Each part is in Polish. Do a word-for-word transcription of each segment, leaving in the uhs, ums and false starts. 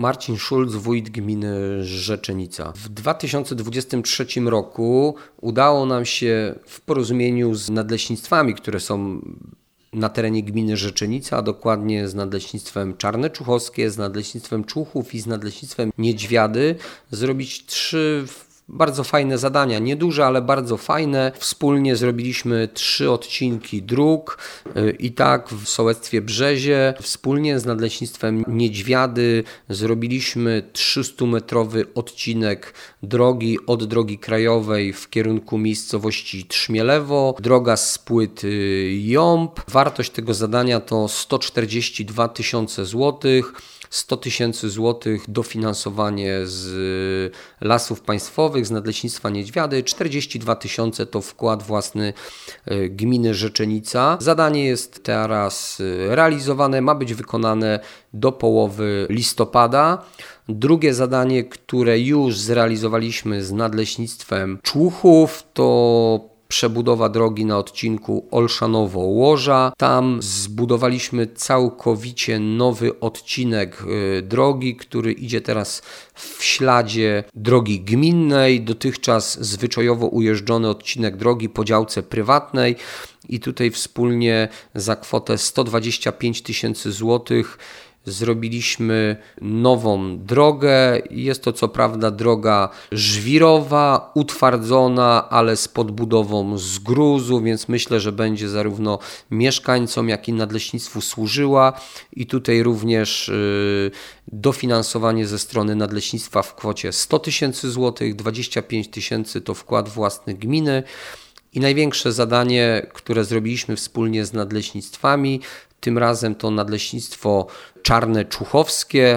Marcin Szulc, wójt gminy Rzeczenica. W dwa tysiące dwudziestym trzecim roku udało nam się w porozumieniu z nadleśnictwami, które są na terenie gminy Rzeczenica, a dokładnie z Nadleśnictwem Czarne Czuchowskie, z Nadleśnictwem Człuchów i z Nadleśnictwem Niedźwiady, zrobić trzy bardzo fajne zadania, nieduże, ale bardzo fajne. Wspólnie zrobiliśmy trzy odcinki dróg i tak w sołectwie Brzezie. Wspólnie z Nadleśnictwem Niedźwiady zrobiliśmy trzystumetrowy odcinek drogi od drogi krajowej w kierunku miejscowości Trzmielewo. Droga z płyt Jąb. Wartość tego zadania to sto czterdzieści dwa tysiące złotych. sto tysięcy złotych dofinansowanie z Lasów Państwowych, z Nadleśnictwa Niedźwiady, czterdzieści dwa tysiące to wkład własny gminy Rzeczenica. Zadanie jest teraz realizowane, ma być wykonane do połowy listopada. Drugie zadanie, które już zrealizowaliśmy z Nadleśnictwem Człuchów, to przebudowa drogi na odcinku Olszanowo-Łoża. Tam zbudowaliśmy całkowicie nowy odcinek drogi, który idzie teraz w śladzie drogi gminnej. Dotychczas zwyczajowo ujeżdżony odcinek drogi po działce prywatnej i tutaj wspólnie za kwotę sto dwadzieścia pięć tysięcy złotych zrobiliśmy nową drogę. Jest to co prawda droga żwirowa, utwardzona, ale z podbudową z gruzu, więc myślę, że będzie zarówno mieszkańcom, jak i nadleśnictwu służyła. I tutaj również yy, dofinansowanie ze strony nadleśnictwa w kwocie sto tysięcy złotych, dwadzieścia pięć tysięcy to wkład własny gminy. I największe zadanie, które zrobiliśmy wspólnie z nadleśnictwami, tym razem to Nadleśnictwo Czarne Czuchowskie,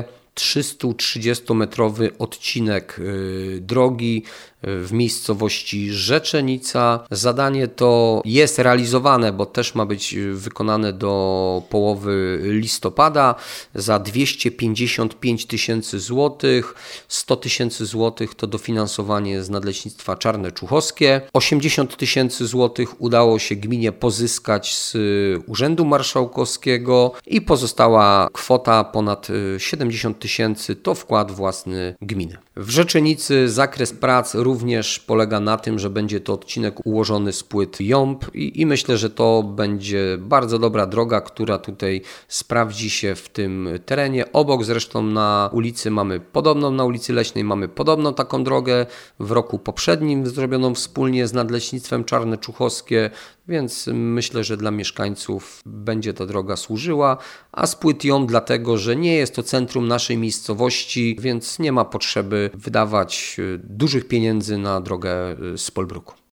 trzystutrzydziestometrowy odcinek drogi w miejscowości Rzeczenica. Zadanie to jest realizowane, bo też ma być wykonane do połowy listopada za dwieście pięćdziesiąt pięć tysięcy złotych. sto tysięcy złotych to dofinansowanie z Nadleśnictwa Czarne Czuchowskie. osiemdziesiąt tysięcy złotych udało się gminie pozyskać z Urzędu Marszałkowskiego i pozostała kwota ponad siedemdziesiąt tysięcy to wkład własny gminy. W Rzeczenicy zakres prac również polega na tym, że będzie to odcinek ułożony z płyt Jąb i, i myślę, że to będzie bardzo dobra droga, która tutaj sprawdzi się w tym terenie. Obok zresztą na ulicy mamy podobną, na ulicy Leśnej mamy podobną taką drogę w roku poprzednim zrobioną wspólnie z Nadleśnictwem Czarne Czuchowskie, więc myślę, że dla mieszkańców będzie ta droga służyła, a z płyt Jąb dlatego, że nie jest to centrum naszej miejscowości, więc nie ma potrzeby wydawać dużych pieniędzy na drogę z Polbruku.